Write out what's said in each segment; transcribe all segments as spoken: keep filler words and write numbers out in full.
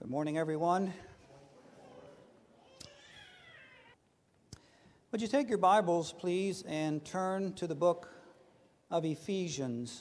Good morning, everyone. Would you take your Bibles, please, and turn to the book of Ephesians.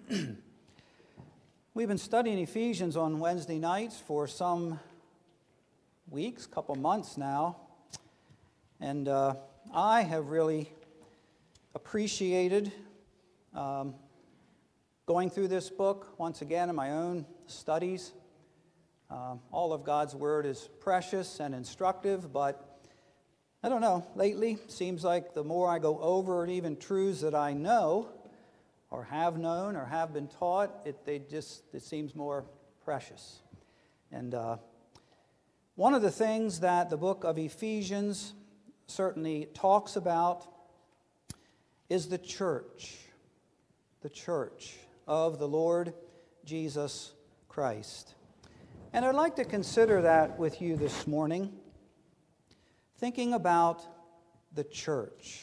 We've been studying Ephesians on Wednesday nights for some weeks, couple months now, and uh, I have really appreciated um, going through this book once again in my own studies. Um, all of God's Word is precious and instructive, but I don't know, lately seems like the more I go over even truths that I know or have known or have been taught, it they just it seems more precious. And uh, one of the things that the book of Ephesians certainly talks about is the church, the church of the Lord Jesus Christ. And I'd like to consider that with you this morning, thinking about the church.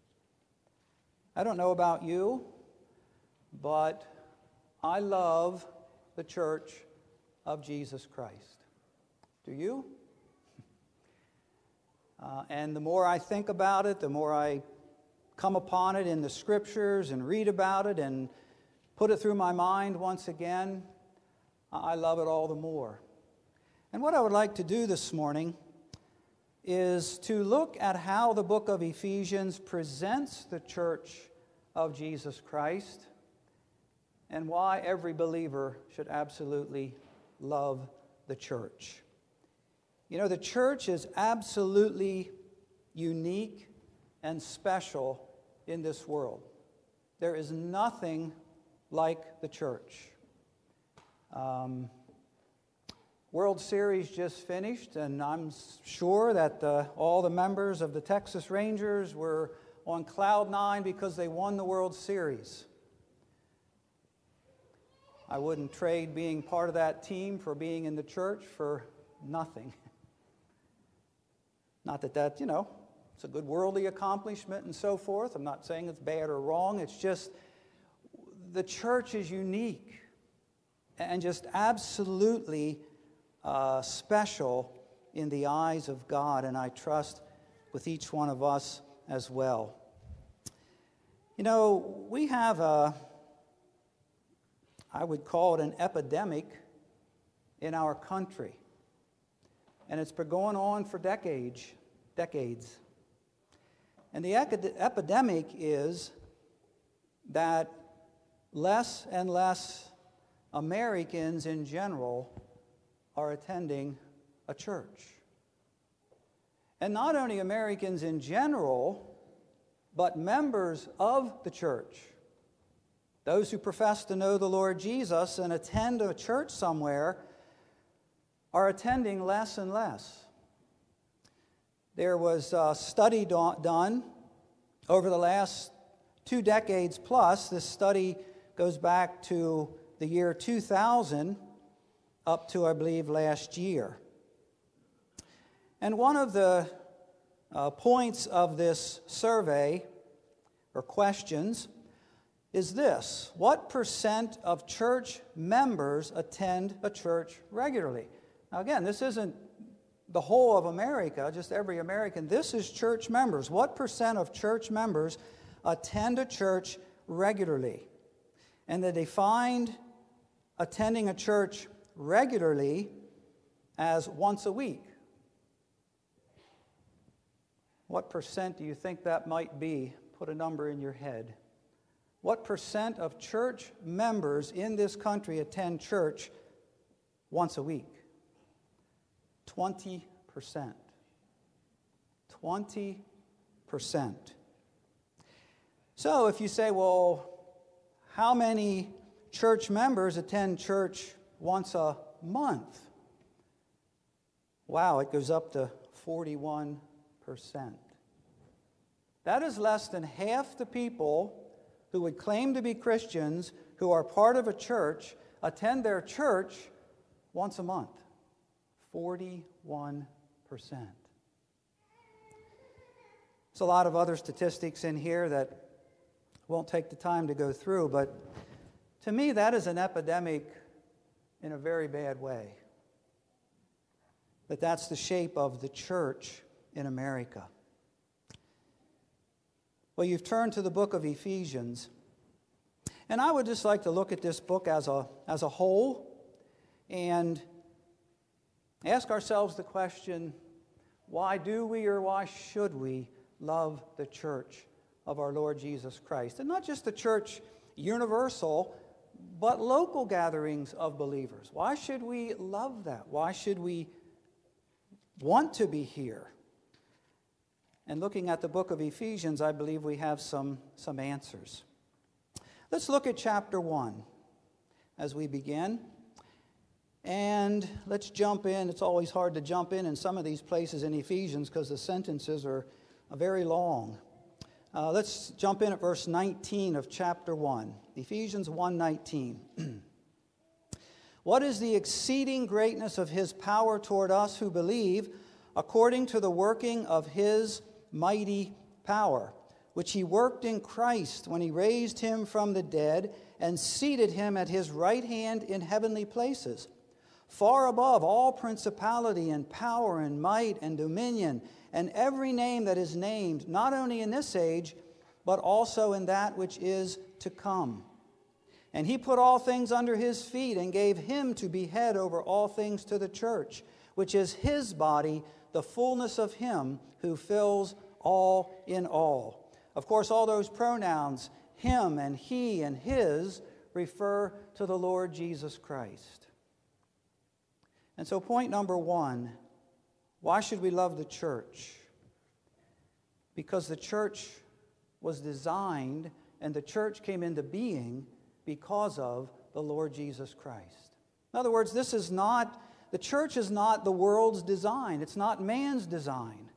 I don't know about you, but I love the church of Jesus Christ. Do you? Uh, and the more I think about it, the more I come upon it in the scriptures and read about it and put it through my mind once again, I love it all the more. And what I would like to do this morning is to look at how the book of Ephesians presents the church of Jesus Christ and why every believer should absolutely love the church. You know, the church is absolutely unique and special in this world. There is nothing like the church. Um, World Series just finished, and I'm sure that the, all the members of the Texas Rangers were on cloud nine because they won the World Series. I wouldn't trade being part of that team for being in the church for nothing. Not that that, you know, it's a good worldly accomplishment and so forth. I'm not saying it's bad or wrong. It's just the church is unique and just absolutely Uh, special in the eyes of God, and I trust with each one of us as well. You know, we have a, I would call it an epidemic in our country, and it's been going on for decades, decades. And the epidemic is that less and less Americans in general are attending a church. And not only Americans in general, but members of the church, those who profess to know the Lord Jesus and attend a church somewhere, are attending less and less. There was a study done over the last two decades plus. This study goes back to the year two thousand, up to, I believe, last year. And one of the uh, points of this survey, or questions, is this: what percent of church members attend a church regularly? Now again, this isn't the whole of America, just every American. This is church members. What percent of church members attend a church regularly? And they defined attending a church regularly as once a week. What percent do you think that might be? Put a number in your head. What percent of church members in this country attend church once a week? twenty percent. twenty percent. So if you say, well, how many church members attend church once a month? Wow, it goes up to forty-one percent. That is less than half the people who would claim to be Christians who are part of a church attend their church once a month. forty-one percent. There's a lot of other statistics in here that won't take the time to go through, but to me that is an epidemic in a very bad way. that that's the shape of the church in America. Well, you've turned to the book of Ephesians, and I would just like to look at this book as a, as a whole and ask ourselves the question, why do we or why should we love the church of our Lord Jesus Christ? And not just the church universal, but local gatherings of believers. Why should we love that? Why should we want to be here? And looking at the book of Ephesians, I believe we have some, some answers. Let's look at chapter one as we begin. And let's jump in. It's always hard to jump in in some of these places in Ephesians because the sentences are very long. Uh, let's jump in at verse nineteen of chapter one. Ephesians one nineteen. What is the exceeding greatness of his power toward us who believe, according to the working of his mighty power, which he worked in Christ when he raised him from the dead and seated him at his right hand in heavenly places, far above all principality and power and might and dominion and every name that is named, not only in this age, but also in that which is to come. And he put all things under his feet and gave him to be head over all things to the church, which is his body, the fullness of him who fills all in all. Of course, all those pronouns, him and he and his, refer to the Lord Jesus Christ. And so point number one, why should we love the church? Because the church was designed and the church came into being because of the Lord Jesus Christ. In other words, this is not, the church is not the world's design. It's not man's design.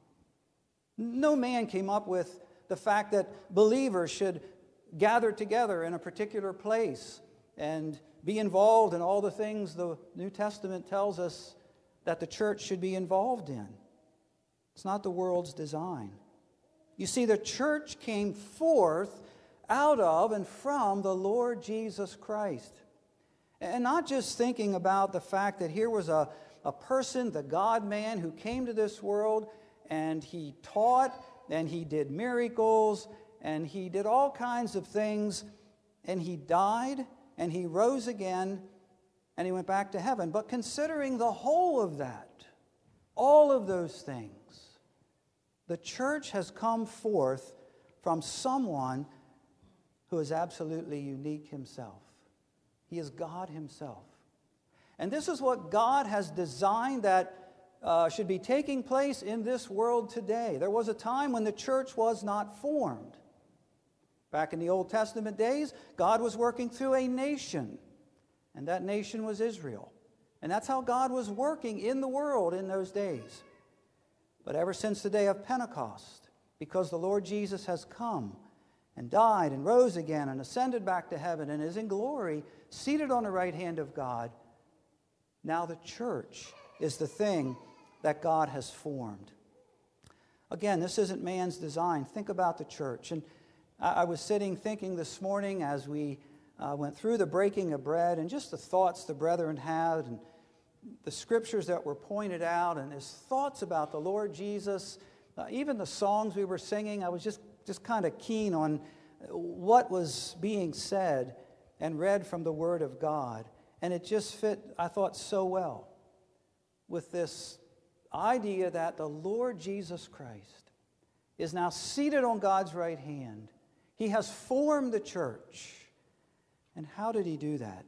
No man came up with the fact that believers should gather together in a particular place and be involved in all the things the New Testament tells us that the church should be involved in. It's not the world's design. You see, the church came forth out of and from the Lord Jesus Christ. And not just thinking about the fact that here was a, a person, the God-man, who came to this world and he taught and he did miracles and he did all kinds of things and he died and he rose again and he went back to heaven. But considering the whole of that, all of those things, the church has come forth from someone who is absolutely unique himself. He is God himself. And this is what God has designed that uh, should be taking place in this world today. There was a time when the church was not formed. Back in the Old Testament days, God was working through a nation, and that nation was Israel. And that's how God was working in the world in those days. But ever since the day of Pentecost, because the Lord Jesus has come and died and rose again and ascended back to heaven and is in glory, seated on the right hand of God, now the church is the thing that God has formed. Again, this isn't man's design. Think about the church. And I was sitting thinking this morning as we uh, went through the breaking of bread and just the thoughts the brethren had and the scriptures that were pointed out and his thoughts about the Lord Jesus, uh, even the songs we were singing. I was just, just kind of keen on what was being said and read from the Word of God. And it just fit, I thought, so well with this idea that the Lord Jesus Christ is now seated on God's right hand. He has formed the church. And how did he do that?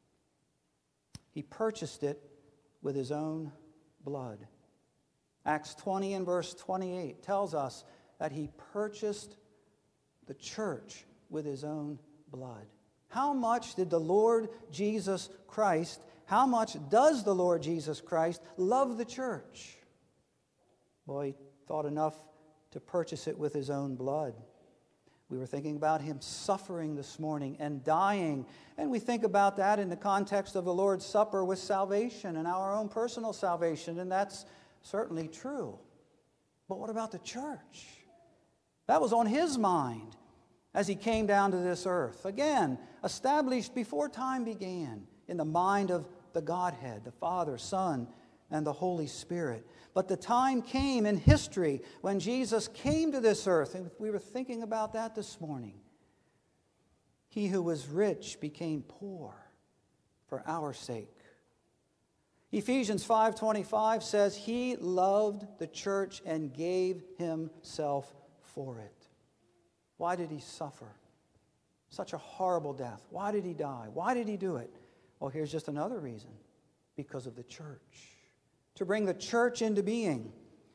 He purchased it with his own blood. Acts twenty and verse twenty-eight tells us that he purchased the church with his own blood. How much did the Lord Jesus Christ, how much does the Lord Jesus Christ love the church? Well, he thought enough to purchase it with his own blood. We were thinking about him suffering this morning and dying. And we think about that in the context of the Lord's Supper with salvation and our own personal salvation. And that's certainly true. But what about the church? That was on his mind as he came down to this earth. Again, established before time began in the mind of the Godhead, the Father, Son, and the Holy Spirit. But the time came in history when Jesus came to this earth, and we were thinking about that this morning. He who was rich became poor for our sake. Ephesians five twenty-five says, He loved the church and gave Himself for it. Why did He suffer such a horrible death? Why did He die? Why did He do it? Well, here's just another reason. Because of the church. To bring the church into being.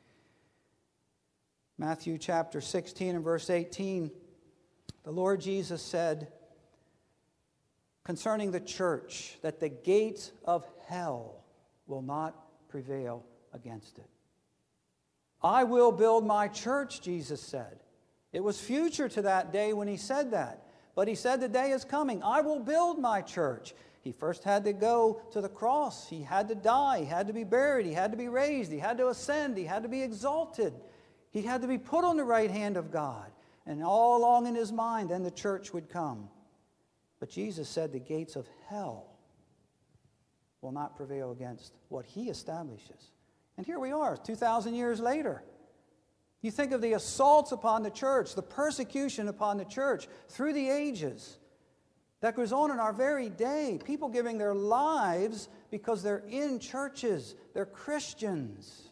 Matthew chapter sixteen and verse eighteen, the Lord Jesus said concerning the church that the gates of hell will not prevail against it. I will build my church, Jesus said. It was future to that day when He said that. But He said the day is coming. I will build my church. He first had to go to the cross. He had to die. He had to be buried. He had to be raised. He had to ascend. He had to be exalted. He had to be put on the right hand of God. And all along in His mind, then the church would come. But Jesus said the gates of hell will not prevail against what He establishes. And here we are, two thousand years later. You think of the assaults upon the church, the persecution upon the church through the ages. That goes on in our very day. People giving their lives because they're in churches. They're Christians.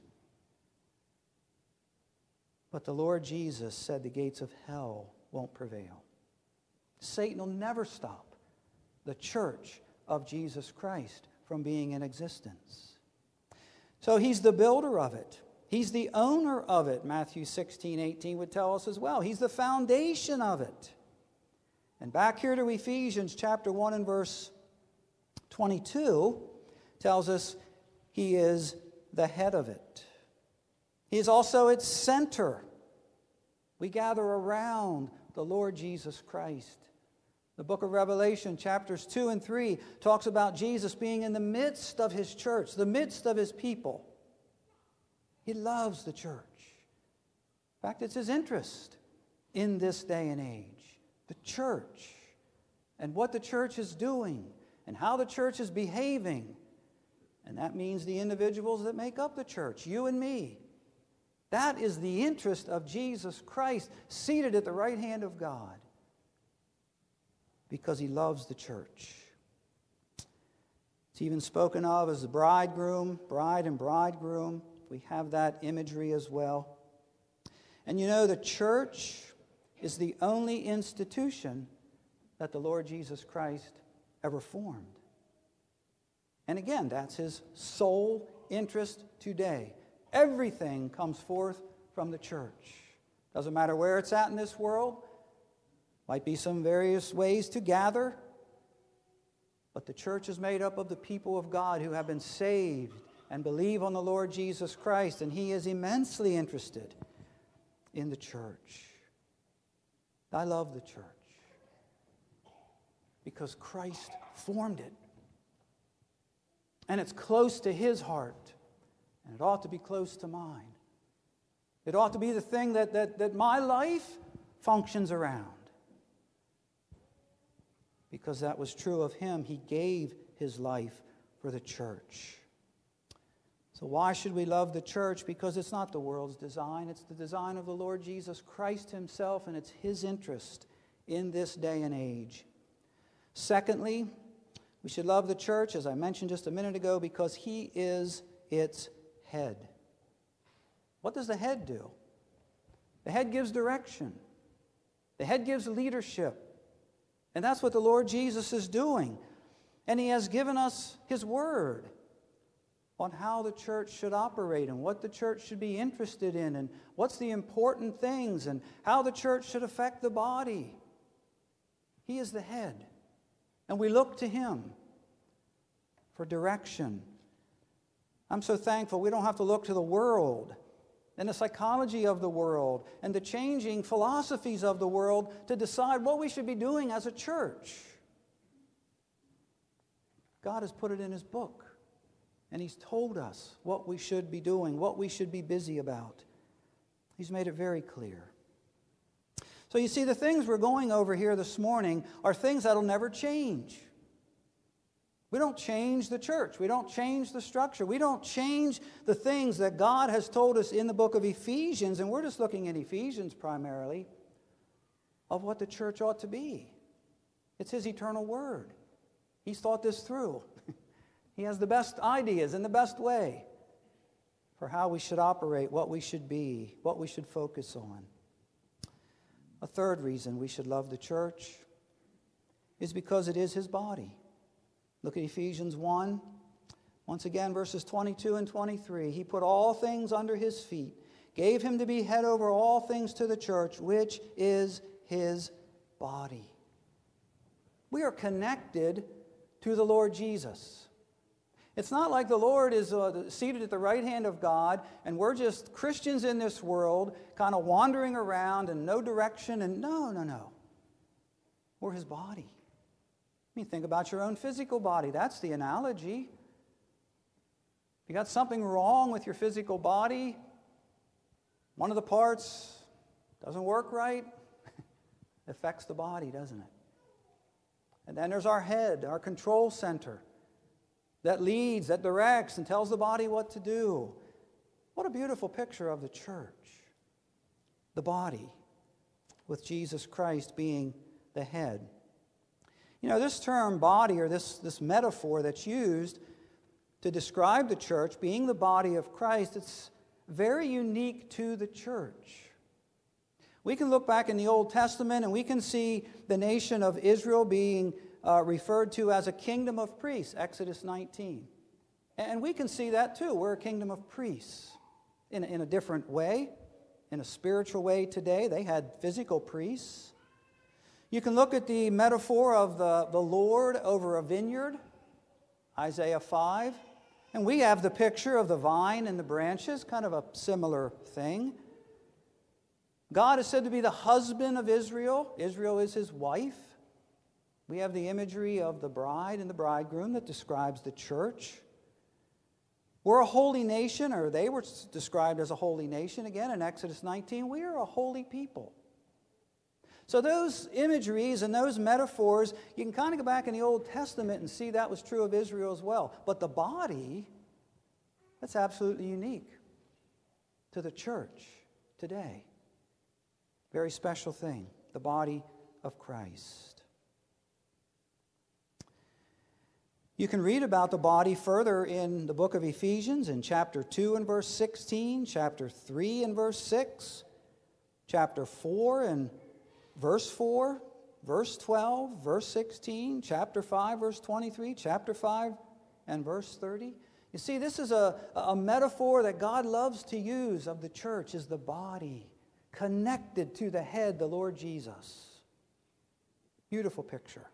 But the Lord Jesus said the gates of hell won't prevail. Satan will never stop the church of Jesus Christ from being in existence. So He's the builder of it. He's the owner of it. Matthew sixteen eighteen would tell us as well. He's the foundation of it. And back here to Ephesians chapter one and verse twenty-two tells us He is the head of it. He is also its center. We gather around the Lord Jesus Christ. The book of Revelation, chapters two and three, talks about Jesus being in the midst of His church, the midst of His people. He loves the church. In fact, it's His interest in this day and age. The church, and what the church is doing, and how the church is behaving. And that means the individuals that make up the church, you and me. That is the interest of Jesus Christ, seated at the right hand of God, because He loves the church. It's even spoken of as the bridegroom, bride and bridegroom. We have that imagery as well. And you know, the church is the only institution that the Lord Jesus Christ ever formed. And again, that's His sole interest today. Everything comes forth from the church. Doesn't matter where it's at in this world. Might be some various ways to gather. But the church is made up of the people of God who have been saved and believe on the Lord Jesus Christ. And He is immensely interested in the church. I love the church because Christ formed it. And it's close to His heart. And it ought to be close to mine. It ought to be the thing that, that, that my life functions around. Because that was true of Him. He gave His life for the church. So why should we love the church? Because it's not the world's design. It's the design of the Lord Jesus Christ Himself, and it's His interest in this day and age. Secondly, we should love the church, as I mentioned just a minute ago, because He is its head. What does the head do? The head gives direction. The head gives leadership. And that's what the Lord Jesus is doing. And He has given us His word on how the church should operate and what the church should be interested in and what's the important things and how the church should affect the body. He is the head. And we look to Him for direction. I'm so thankful we don't have to look to the world and the psychology of the world and the changing philosophies of the world to decide what we should be doing as a church. God has put it in His book. And He's told us what we should be doing, what we should be busy about. He's made it very clear. So you see, the things we're going over here this morning are things that'll never change. We don't change the church. We don't change the structure. We don't change the things that God has told us in the book of Ephesians, and we're just looking at Ephesians primarily, of what the church ought to be. It's His eternal word. He's thought this through. He has the best ideas in the best way for how we should operate, what we should be, what we should focus on. A third reason we should love the church is because it is His body. Look at Ephesians one. Once again, verses twenty-two and twenty-three. He put all things under His feet, gave Him to be head over all things to the church, which is His body. We are connected to the Lord Jesus. It's not like the Lord is uh, seated at the right hand of God and we're just Christians in this world kind of wandering around in no direction. And no, no, no. We're His body. I mean, think about your own physical body. That's the analogy. If you got something wrong with your physical body, one of the parts doesn't work right, it affects the body, doesn't it? And then there's our head, our control center, that leads, that directs, and tells the body what to do. What a beautiful picture of the church. The body, with Jesus Christ being the head. You know, this term body, or this, this metaphor that's used to describe the church being the body of Christ, it's very unique to the church. We can look back in the Old Testament and we can see the nation of Israel being uh, referred to as a kingdom of priests, Exodus nineteen. And we can see that too. We're a kingdom of priests in, in a different way, in a spiritual way today. They had physical priests. You can look at the metaphor of the, the Lord over a vineyard, Isaiah five. And we have the picture of the vine and the branches, kind of a similar thing. God is said to be the husband of Israel. Israel is His wife. We have the imagery of the bride and the bridegroom that describes the church. We're a holy nation, or they were described as a holy nation. Again, in Exodus nineteen, we are a holy people. So those imageries and those metaphors, you can kind of go back in the Old Testament and see that was true of Israel as well. But the body, that's absolutely unique to the church today. Very special thing, the body of Christ. You can read about the body further in the book of Ephesians in chapter two and verse sixteen, chapter three and verse six, chapter four and verse four, verse twelve, verse sixteen, chapter five, verse twenty-three, chapter five and verse thirty. You see, this is a, a metaphor that God loves to use of the church, is the body, connected to the head, the Lord Jesus. Beautiful picture.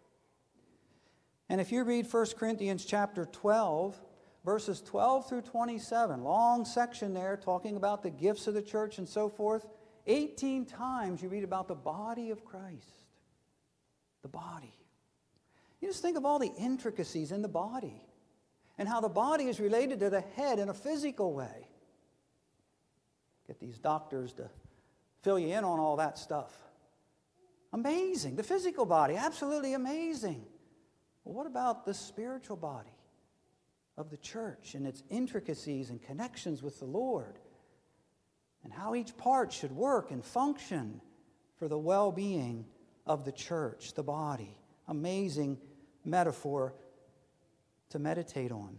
And if you read First Corinthians chapter twelve, verses twelve through twenty-seven, long section there talking about the gifts of the church and so forth, eighteen times you read about the body of Christ. The body. You just think of all the intricacies in the body and how the body is related to the head in a physical way. Get these doctors to fill you in on all that stuff. Amazing. The physical body, absolutely amazing. Well, what about the spiritual body of the church and its intricacies and connections with the Lord, and how each part should work and function for the well-being of the church, the body? Amazing metaphor to meditate on.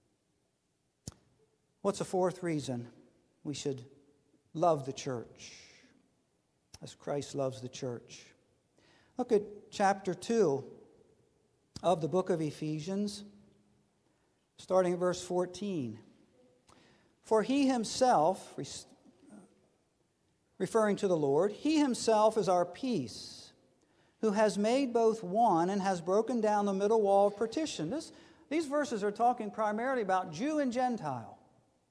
What's a fourth reason we should love the church as Christ loves the church? Look at chapter two of the book of Ephesians, starting at verse fourteen. For He Himself, referring to the Lord, He Himself is our peace, who has made both one and has broken down the middle wall of partition. This, these verses are talking primarily about Jew and Gentile.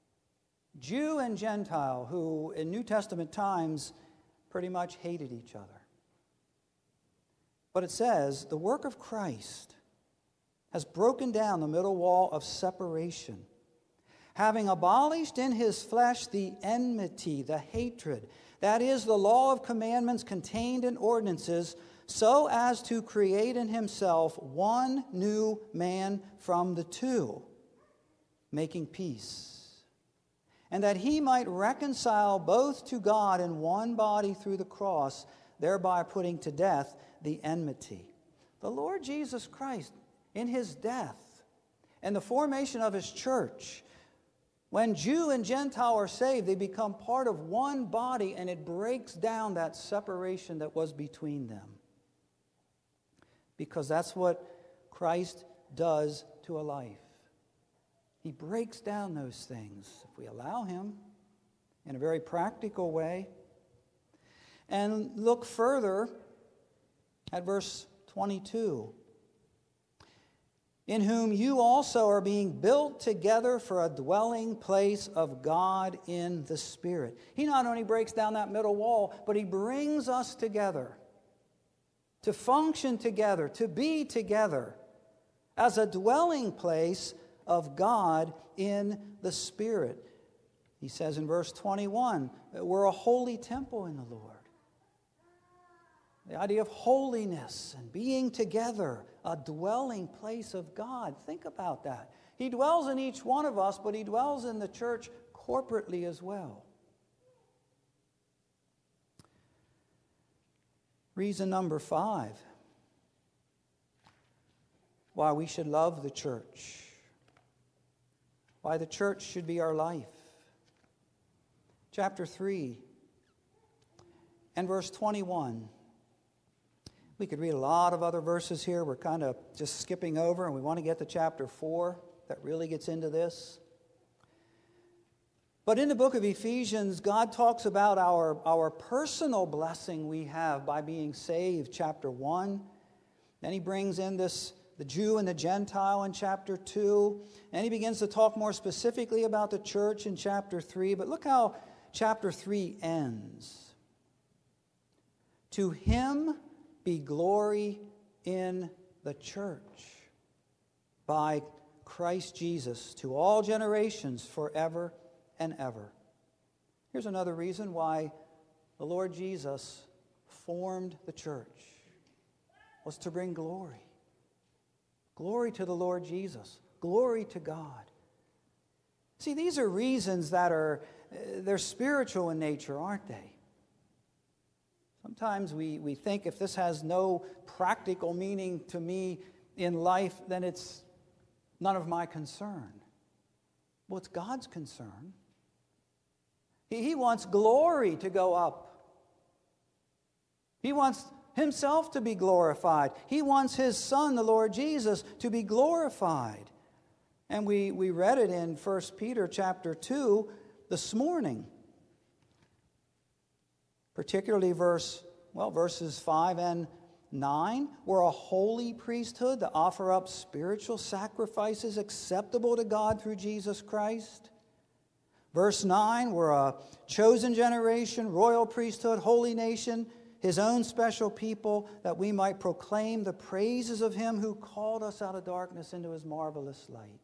Jew and Gentile, who in New Testament times pretty much hated each other. But it says, the work of Christ has broken down the middle wall of separation, having abolished in His flesh the enmity, the hatred, that is, the law of commandments contained in ordinances, so as to create in himself one new man from the two, making peace, and that he might reconcile both to God in one body through the cross, thereby putting to death the enmity. The Lord Jesus Christ, in his death and the formation of his church, when Jew and Gentile are saved, they become part of one body, and it breaks down that separation that was between them. Because that's what Christ does to a life. He breaks down those things if we allow him in a very practical way. And look further at verse twenty-two. In whom you also are being built together for a dwelling place of God in the Spirit. He not only breaks down that middle wall, but he brings us together to function together, to be together as a dwelling place of God in the Spirit. He says in verse twenty-one, we're a holy temple in the Lord. The idea of holiness and being together, a dwelling place of God. Think about that. He dwells in each one of us, but he dwells in the church corporately as well. Reason number five, why we should love the church, why the church should be our life. Chapter three and verse twenty-one. We could read a lot of other verses here. We're kind of just skipping over, and we want to get to chapter four that really gets into this. But in the book of Ephesians, God talks about our, our personal blessing we have by being saved, chapter one. Then he brings in this, the Jew and the Gentile in chapter two. And he begins to talk more specifically about the church in chapter three. But look how chapter three ends. To him be glory in the church by Christ Jesus to all generations forever and ever. Here's another reason why the Lord Jesus formed the church, was to bring glory. Glory to the Lord Jesus. Glory to God. See, these are reasons that are, they're spiritual in nature, aren't they? Sometimes we, we think if this has no practical meaning to me in life, then it's none of my concern. Well, it's God's concern. He, he wants glory to go up. He wants himself to be glorified. He wants his Son, the Lord Jesus, to be glorified. And we, we read it in First Peter chapter two this morning. Particularly verse, well, verses five and nine. We're a holy priesthood to offer up spiritual sacrifices acceptable to God through Jesus Christ. Verse nine, we're a chosen generation, royal priesthood, holy nation, his own special people, that we might proclaim the praises of him who called us out of darkness into his marvelous light.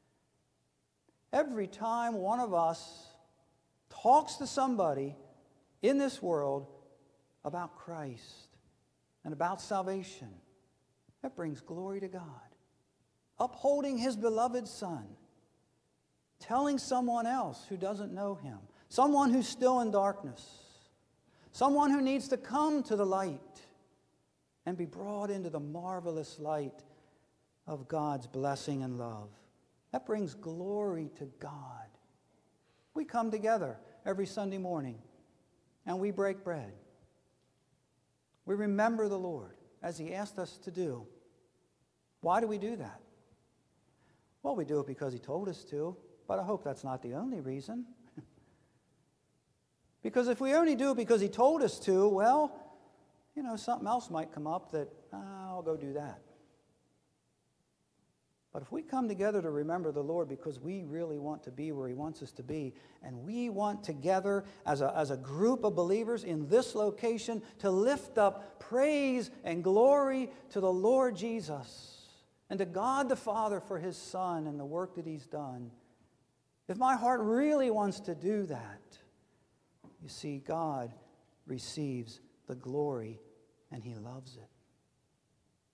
Every time one of us talks to somebody in this world about Christ and about salvation, that brings glory to God. Upholding his beloved Son, telling someone else who doesn't know him, someone who's still in darkness, someone who needs to come to the light and be brought into the marvelous light of God's blessing and love. That brings glory to God. We come together every Sunday morning and we break bread. We remember the Lord as he asked us to do. Why do we do that? Well, we do it because he told us to, but I hope that's not the only reason. Because if we only do it because he told us to, well, you know, something else might come up that, ah, I'll go do that. But if we come together to remember the Lord because we really want to be where he wants us to be, and we want together as a, as a group of believers in this location to lift up praise and glory to the Lord Jesus and to God the Father for his Son and the work that he's done, if my heart really wants to do that, you see, God receives the glory and he loves it.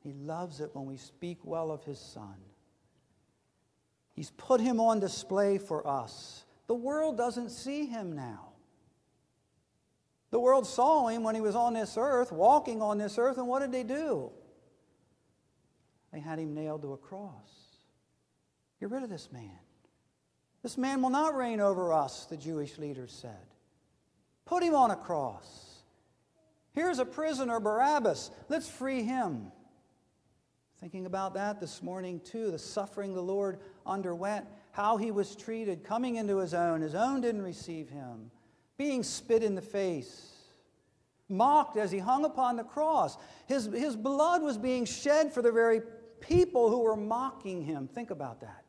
He loves it when we speak well of his Son. He's put him on display for us. The world doesn't see him now. The world saw him when he was on this earth, walking on this earth, and what did they do? They had him nailed to a cross. Get rid of this man. This man will not reign over us, the Jewish leaders said. Put him on a cross. Here's a prisoner, Barabbas. Let's free him. Thinking about that this morning too, the suffering the Lord underwent, how he was treated, coming into his own. His own didn't receive him. Being spit in the face. Mocked as he hung upon the cross. His, his blood was being shed for the very people who were mocking him. Think about that.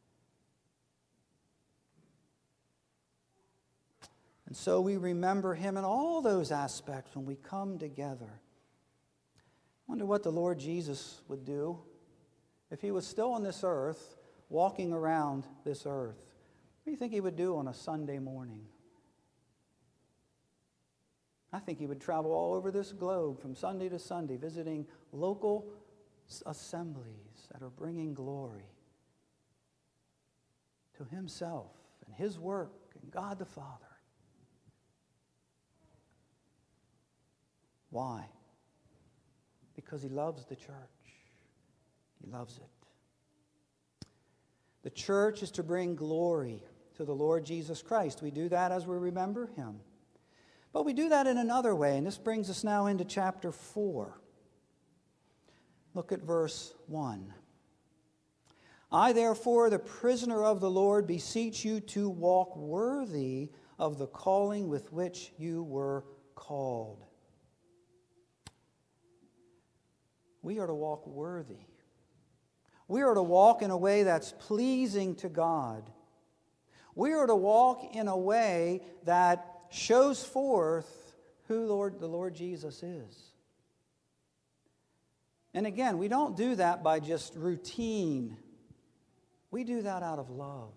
And so we remember him in all those aspects when we come together. I wonder what the Lord Jesus would do if he was still on this earth, walking around this earth. What do you think he would do on a Sunday morning? I think he would travel all over this globe from Sunday to Sunday, visiting local assemblies that are bringing glory to himself and his work and God the Father. Why? Because he loves the church. He loves it. The church is to bring glory to the Lord Jesus Christ. We do that as we remember him. But we do that in another way, and this brings us now into chapter four. Look at verse one. I, therefore, the prisoner of the Lord, beseech you to walk worthy of the calling with which you were called. We are to walk worthy. We are to walk in a way that's pleasing to God. We are to walk in a way that shows forth who Lord, the Lord Jesus is. And again, we don't do that by just routine. We do that out of love.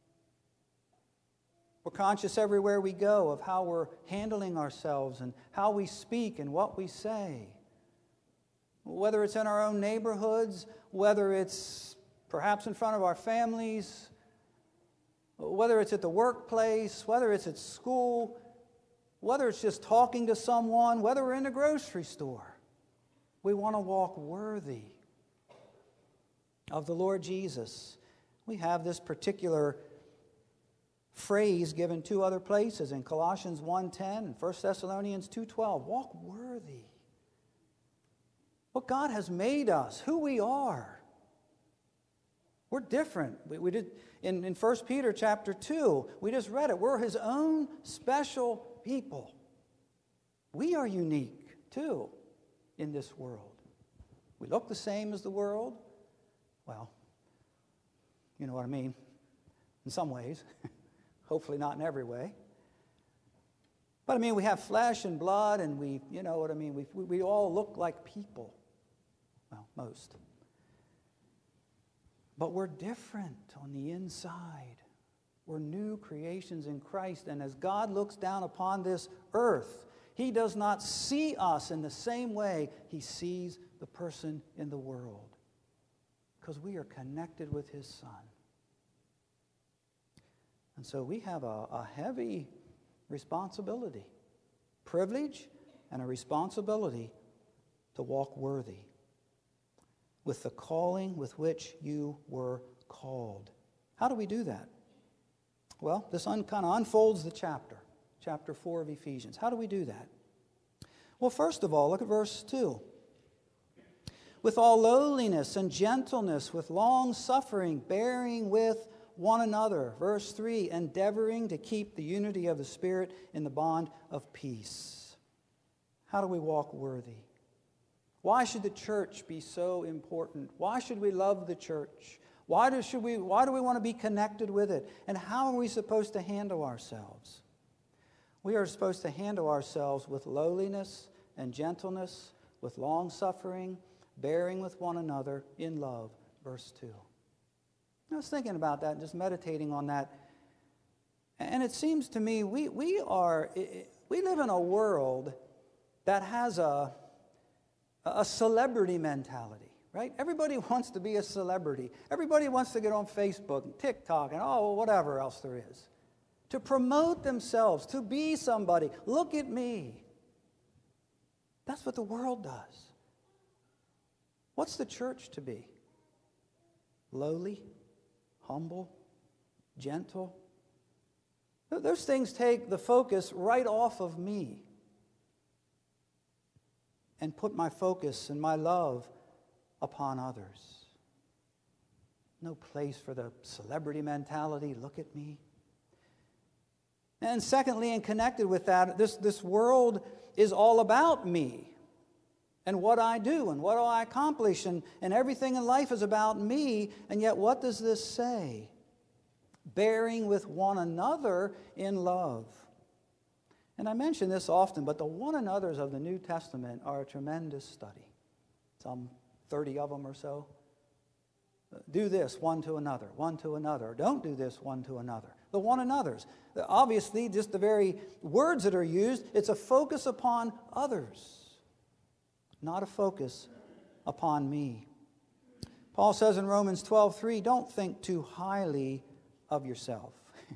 We're conscious everywhere we go of how we're handling ourselves and how we speak and what we say. Whether it's in our own neighborhoods, whether it's perhaps in front of our families, whether it's at the workplace, whether it's at school, whether it's just talking to someone, whether we're in the grocery store. We want to walk worthy of the Lord Jesus. We have this particular phrase given two other places in Colossians one ten and First Thessalonians two twelve. Walk worthy. What God has made us, who we are. We're different. We, we did in, in First Peter chapter two, we just read it. We're his own special people. We are unique too in this world. We look the same as the world. Well, you know what I mean, in some ways. Hopefully not in every way. But I mean, we have flesh and blood, and we, you know what I mean, we, we, we all look like people. Well, most. But we're different on the inside. We're new creations in Christ, and as God looks down upon this earth, he does not see us in the same way he sees the person in the world, because we are connected with his Son. And so we have a, a heavy responsibility, privilege, and a responsibility to walk worthy with the calling with which you were called. How do we do that? Well, this un, kind of unfolds the chapter, chapter four of Ephesians. How do we do that? Well, first of all, look at verse two. With all lowliness and gentleness, with long suffering, bearing with one another. Verse three, endeavoring to keep the unity of the Spirit in the bond of peace. How do we walk worthy? Why should the church be so important? Why should we love the church? Why do, should we, why do we want to be connected with it? And how are we supposed to handle ourselves? We are supposed to handle ourselves with lowliness and gentleness, with long suffering, bearing with one another in love. Verse two. I was thinking about that and just meditating on that. And it seems to me we, we, are, we live in a world that has a, a celebrity mentality. right? Everybody wants to be a celebrity. Everybody wants to get on Facebook and TikTok and oh, whatever else there is. To promote themselves, to be somebody. Look at me. That's what the world does. What's the church to be? Lowly, humble, gentle. Those things take the focus right off of me and put my focus and my love upon others. No place for the celebrity mentality. Look at me. And secondly, and connected with that, this, this world is all about me and what I do and what I accomplish, and, and everything in life is about me. And yet, what does this say? Bearing with one another in love. And I mention this often, but the one another's of the New Testament are a tremendous study. Some thirty of them or so. Do this one to another, one to another. Don't do this one to another. The one another's. Obviously, just the very words that are used, it's a focus upon others, not a focus upon me. Paul says in Romans twelve three, don't think too highly of yourself.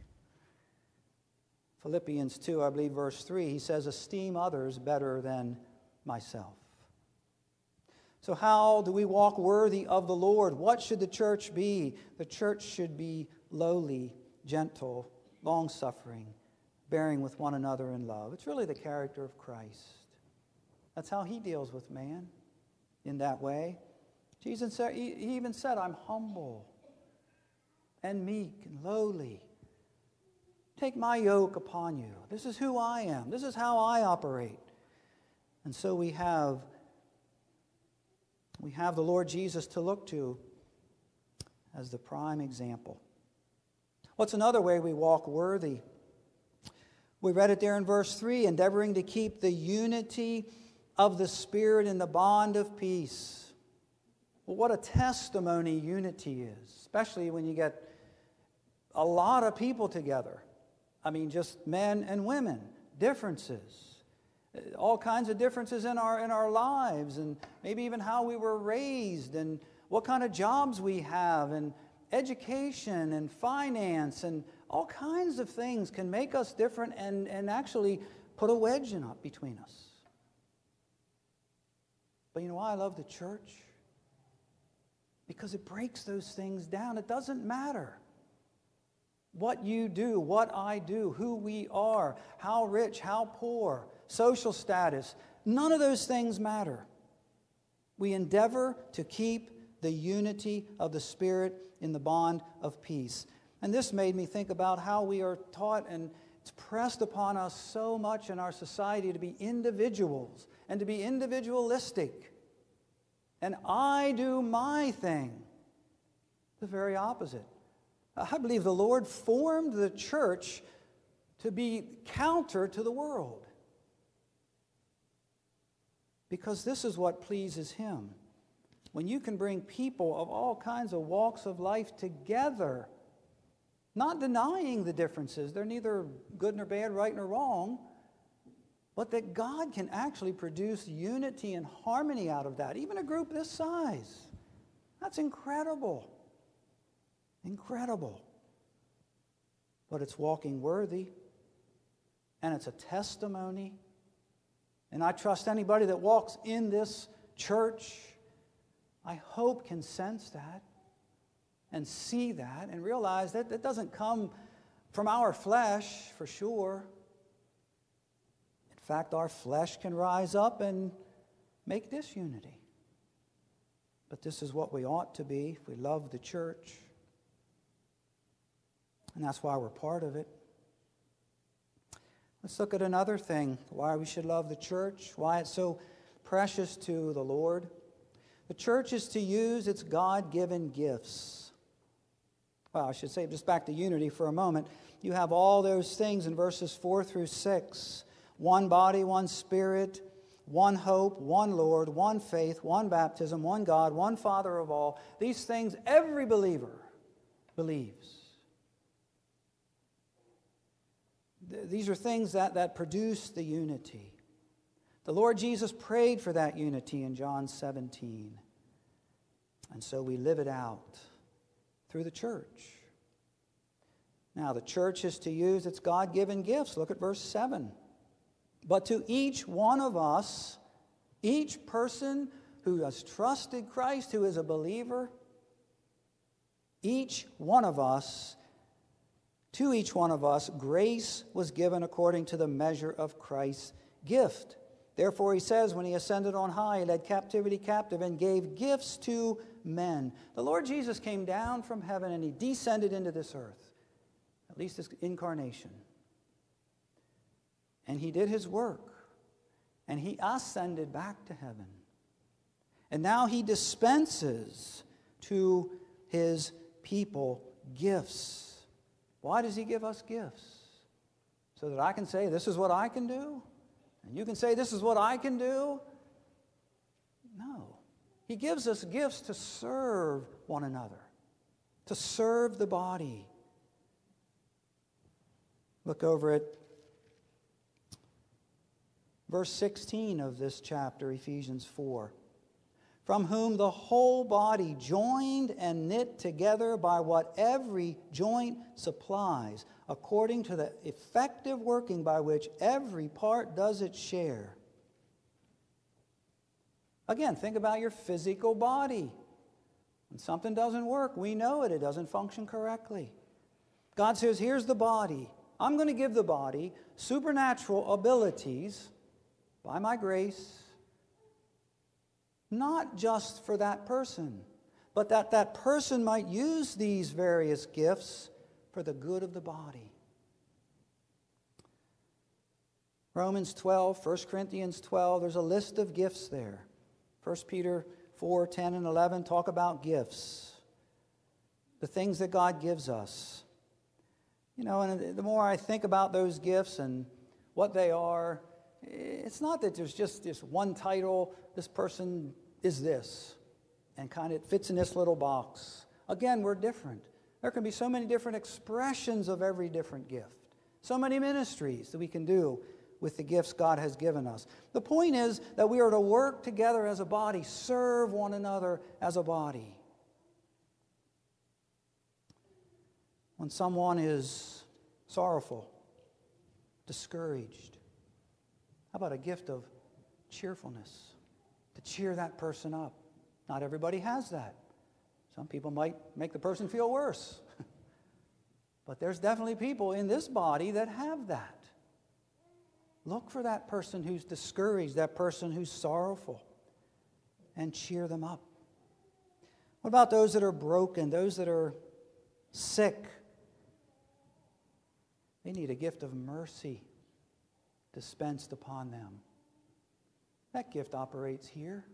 Philippians two, I believe, verse three, he says, esteem others better than myself. So how do we walk worthy of the Lord? What should the church be? The church should be lowly, gentle, long-suffering, bearing with one another in love. It's really the character of Christ. That's how he deals with man in that way. Jesus said, he even said, I'm humble and meek and lowly. Take my yoke upon you. This is who I am. This is how I operate. And so we have We have the Lord Jesus to look to as the prime example. What's another way we walk worthy? We read it there in verse three, endeavoring to keep the unity of the Spirit in the bond of peace. Well, what a testimony unity is, especially when you get a lot of people together. I mean, just men and women, differences. All kinds of differences in our in our lives, and maybe even how we were raised, and what kind of jobs we have, and education and finance, and all kinds of things can make us different and, and actually put a wedge in up between us. But you know why I love the church? Because it breaks those things down. It doesn't matter what you do, what I do, who we are, how rich, how poor, social status. None of those things matter. We endeavor to keep the unity of the Spirit in the bond of peace. And this made me think about how we are taught, and it's pressed upon us so much in our society to be individuals and to be individualistic. And I do my thing. The very opposite. I believe the Lord formed the church to be counter to the world, because this is what pleases Him. When you can bring people of all kinds of walks of life together, not denying the differences, they're neither good nor bad, right nor wrong, but that God can actually produce unity and harmony out of that, even a group this size. That's incredible. Incredible. But it's walking worthy, and it's a testimony. And I trust anybody that walks in this church, I hope, can sense that and see that and realize that that doesn't come from our flesh, for sure. In fact, our flesh can rise up and make disunity. But this is what we ought to be if we love the church. And that's why we're part of it. Let's look at another thing, why we should love the church, why it's so precious to the Lord. The church is to use its God-given gifts. Well, I should say, just back to unity for a moment. You have all those things in verses four through six. One body, one spirit, one hope, one Lord, one faith, one baptism, one God, one Father of all. These things every believer believes. These are things that, that produce the unity. The Lord Jesus prayed for that unity in John seventeen. And so we live it out through the church. Now, the church is to use its God-given gifts. Look at verse seven. But to each one of us, each person who has trusted Christ, who is a believer, each one of us, to each one of us, grace was given according to the measure of Christ's gift. Therefore, he says, when he ascended on high, he led captivity captive and gave gifts to men. The Lord Jesus came down from heaven and he descended into this earth, at least his incarnation. And he did his work. And he ascended back to heaven. And now he dispenses to his people gifts. Why does he give us gifts? So that I can say, this is what I can do? And you can say, this is what I can do? No. He gives us gifts to serve one another, to serve the body. Look over at verse sixteen of this chapter, Ephesians four. From whom the whole body, joined and knit together by what every joint supplies, according to the effective working by which every part does its share. Again, think about your physical body. When something doesn't work, we know it. It doesn't function correctly. God says, here's the body. I'm going to give the body supernatural abilities by my grace, not just for that person, but that that person might use these various gifts for the good of the body. Romans twelve, First Corinthians twelve, there's a list of gifts there. First Peter four, ten, and eleven talk about gifts, the things that God gives us. You know, and the more I think about those gifts and what they are, it's not that there's just this one title, this person is this, and kind of fits in this little box. Again, we're different. There can be so many different expressions of every different gift. So many ministries that we can do with the gifts God has given us. The point is that we are to work together as a body, serve one another as a body. When someone is sorrowful, discouraged, how about a gift of cheerfulness to cheer that person up? Not everybody has that. Some people might make the person feel worse. But there's definitely people in this body that have that. Look for that person who's discouraged, that person who's sorrowful, and cheer them up. What about those that are broken, those that are sick? They need a gift of mercy dispensed upon them. That gift operates here.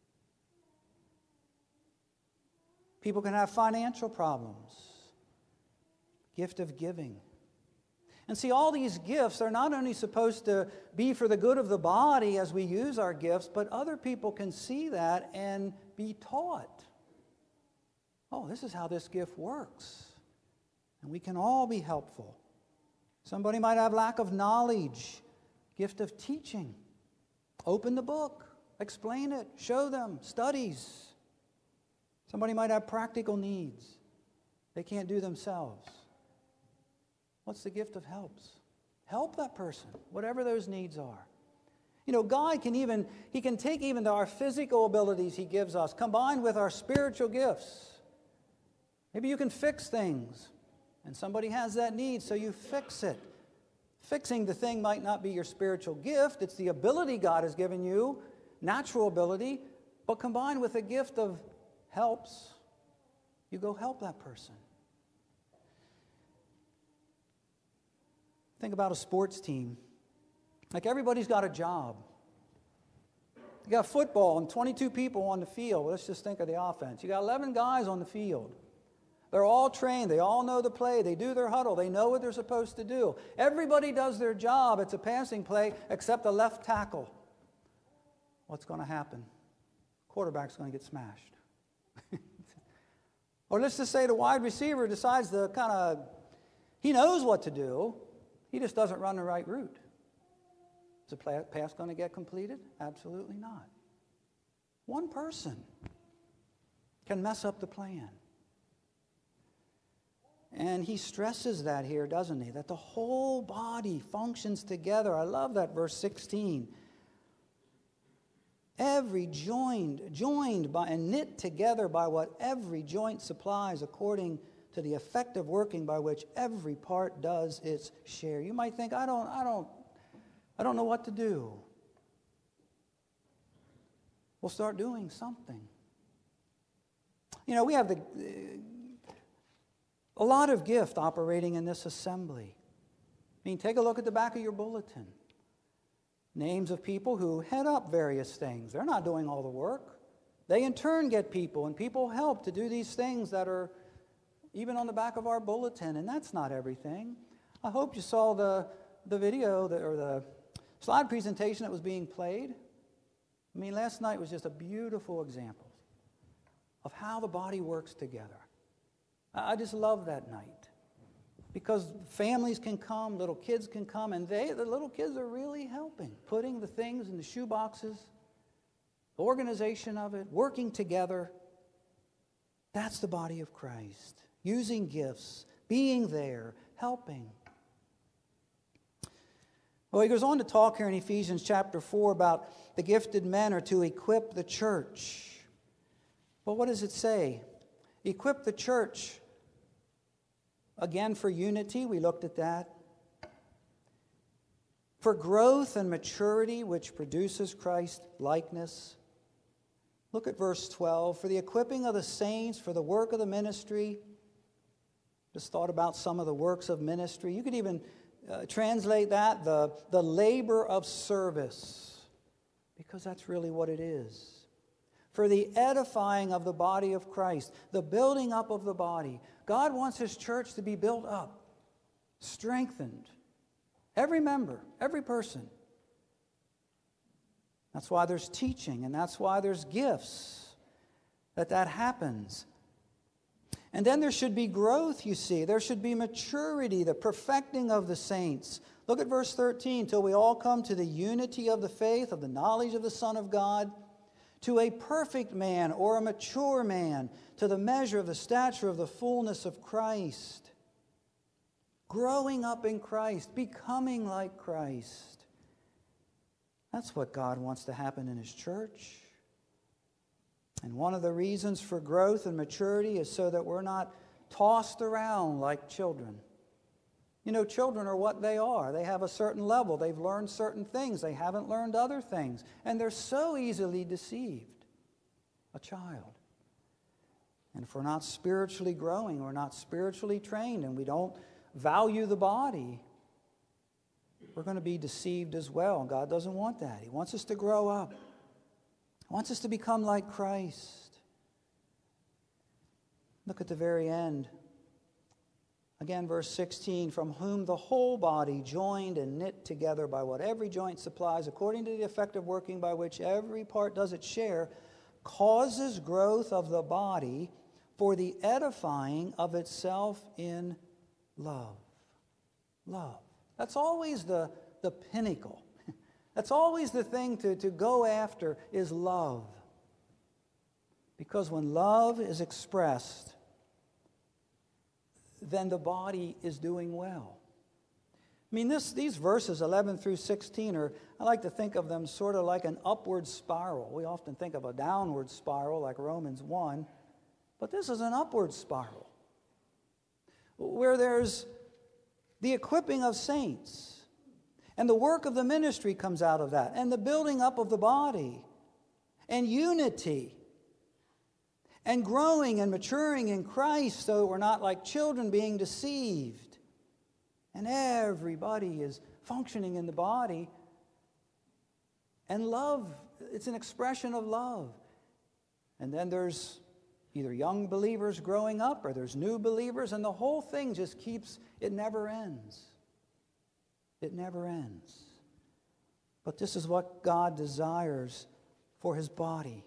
People can have financial problems. Gift of giving. And see, all these gifts are not only supposed to be for the good of the body as we use our gifts, but other people can see that and be taught. Oh, this is how this gift works. And we can all be helpful. Somebody might have lack of knowledge. Gift of teaching. Open the book. Explain it. Show them. Studies. Somebody might have practical needs they can't do themselves. What's the gift of helps? Help that person, whatever those needs are. You know, God can even, He can take even our physical abilities He gives us, combined with our spiritual gifts. Maybe you can fix things, and somebody has that need, so you fix it. Fixing the thing might not be your spiritual gift. It's the ability God has given you, natural ability, but combined with a gift of helps, you go help that person. Think about a sports team. Like, everybody's got a job. You got football and twenty-two people on the field. Let's just think of the offense. You got eleven guys on the field. They're all trained. They all know the play. They do their huddle. They know what they're supposed to do. Everybody does their job. It's a passing play except the left tackle. What's going to happen? Quarterback's going to get smashed. Or let's just say the wide receiver decides to kind of, he knows what to do. He just doesn't run the right route. Is the pass going to get completed? Absolutely not. One person. can mess up the plan. And he stresses that here, doesn't he? That the whole body functions together. I love that verse sixteen. Every joined, joined by and knit together by what every joint supplies, according to the effective working by which every part does its share. You might think, I don't, I don't, I don't know what to do. We'll start doing something. You know, we have the a lot of gift operating in this assembly. I mean, take a look at the back of your bulletin. Names of people who head up various things. They're not doing all the work. They in turn get people, and people help to do these things that are even on the back of our bulletin, and that's not everything. I hope you saw the, the video that, or the slide presentation that was being played. I mean, last night was just a beautiful example of how the body works together. I just love that night. Because families can come, little kids can come, and they, the little kids are really helping, putting the things in the shoe boxes, the organization of it, working together. That's the body of Christ. Using gifts, being there, helping. Well, he goes on to talk here in Ephesians chapter four about the gifted men are to equip the church. Well, what does it say? Equip the church. Again, for unity, we looked at that. For growth and maturity, which produces Christ likeness. Look at verse twelve. For the equipping of the saints, for the work of the ministry. Just thought about some of the works of ministry. You could even uh, translate that, the, the labor of service, because that's really what it is. For the edifying of the body of Christ, the building up of the body. God wants His church to be built up, strengthened. Every member, every person. That's why there's teaching, and that's why there's gifts, that that happens. And then there should be growth, you see. There should be maturity, the perfecting of the saints. Look at verse thirteen. Till we all come to the unity of the faith, of the knowledge of the Son of God, to a perfect man or a mature man, to the measure of the stature of the fullness of Christ. Growing up in Christ, becoming like Christ. That's what God wants to happen in His church. And one of the reasons for growth and maturity is so that we're not tossed around like children. You know, children are what they are. They have a certain level. They've learned certain things. They haven't learned other things. And they're so easily deceived. A child. And if we're not spiritually growing, we're not spiritually trained, and we don't value the body, we're going to be deceived as well. God doesn't want that. He wants us to grow up. He wants us to become like Christ. Look at the very end. Again, verse sixteen, from whom the whole body, joined and knit together by what every joint supplies, according to the effective working by which every part does its share, causes growth of the body for the edifying of itself in love. Love. That's always the, the pinnacle. That's always the thing to, to go after is love. Because when love is expressed, then the body is doing well. I mean, this, these verses, eleven through sixteen, are, I like to think of them sort of like an upward spiral. We often think of a downward spiral like Romans one, but this is an upward spiral where there's the equipping of saints, and the work of the ministry comes out of that, and the building up of the body, and unity, and growing and maturing in Christ so we're not like children being deceived. And everybody is functioning in the body. And love, it's an expression of love. And then there's either young believers growing up or there's new believers, and the whole thing just keeps, it never ends. It never ends. But this is what God desires for His body.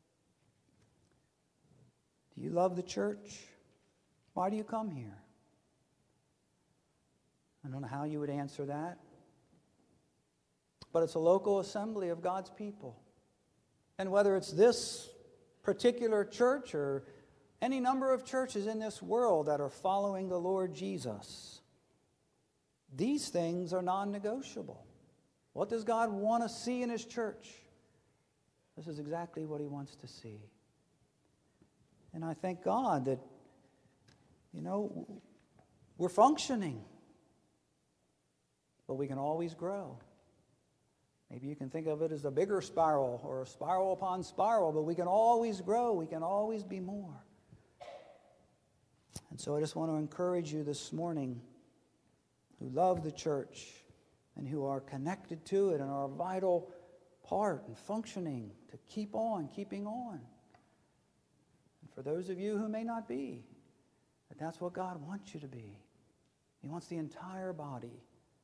Do you love the church? Why do you come here? I don't know how you would answer that. But it's a local assembly of God's people. And whether it's this particular church or any number of churches in this world that are following the Lord Jesus. These things are non-negotiable. What does God want to see in His church? This is exactly what He wants to see. And I thank God that, you know, we're functioning, but we can always grow. Maybe you can think of it as a bigger spiral or a spiral upon spiral, but we can always grow. We can always be more. And so I just want to encourage you this morning who love the church and who are connected to it and are a vital part and functioning to keep on, keeping on. And for those of you who may not be, that that's what God wants you to be. He wants the entire body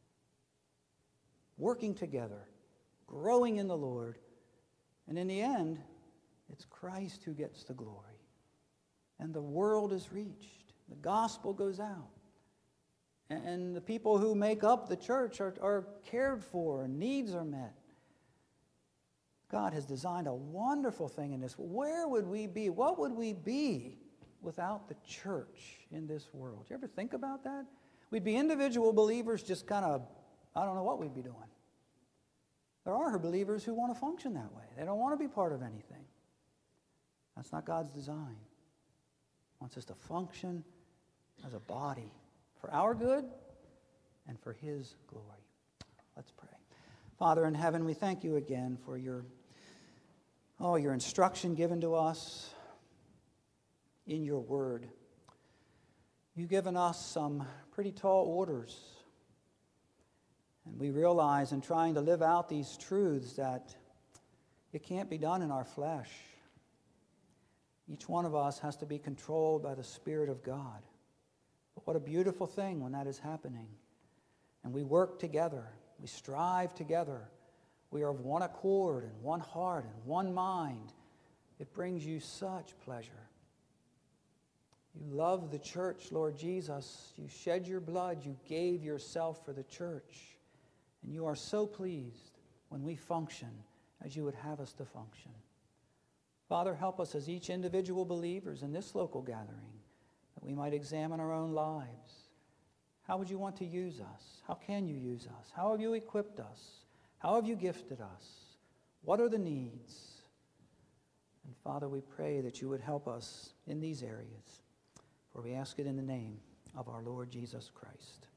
working together, growing in the Lord, and in the end, it's Christ who gets the glory. And the world is reached. The gospel goes out. And the people who make up the church are, are cared for, and needs are met. God has designed a wonderful thing in this. Where would we be? What would we be without the church in this world? Do you ever think about that? We'd be individual believers just kind of, I don't know what we'd be doing. There are believers who want to function that way. They don't want to be part of anything. That's not God's design. He wants us to function as a body for our good and for His glory. Let's pray. Father in heaven, we thank you again for your, oh, your instruction given to us in your word. You've given us some pretty tall orders. And we realize in trying to live out these truths that it can't be done in our flesh. Each one of us has to be controlled by the Spirit of God. But what a beautiful thing when that is happening. And we work together. We strive together. We are of one accord and one heart and one mind. It brings you such pleasure. You love the church, Lord Jesus. You shed your blood. You gave yourself for the church. And you are so pleased when we function as you would have us to function. Father, help us as each individual believers in this local gathering that we might examine our own lives. How would you want to use us? How can you use us? How have you equipped us? How have you gifted us? What are the needs? And Father, we pray that you would help us in these areas. For we ask it in the name of our Lord Jesus Christ.